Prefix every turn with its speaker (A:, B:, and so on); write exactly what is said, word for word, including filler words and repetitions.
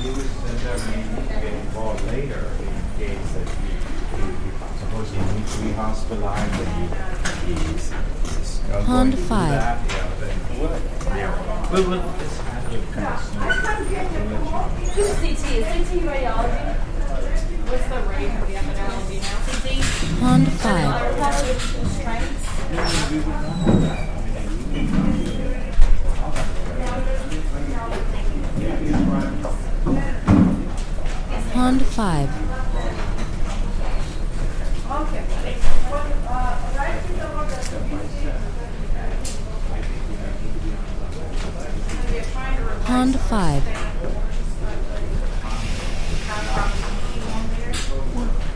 A: you would center may need to get involved later in case that you, you, you suppose you need to be hospitalized and you, you, you
B: Pond
A: going to do
B: five.
A: that, yeah, then what? Yeah. We'll, we'll just have it kind of smooth.
C: Who's C T? Is C T radiology? What's the rate of the epidemiology now? C T?
B: Pond five.
C: Are there constraints?
B: Pond five. Pond five.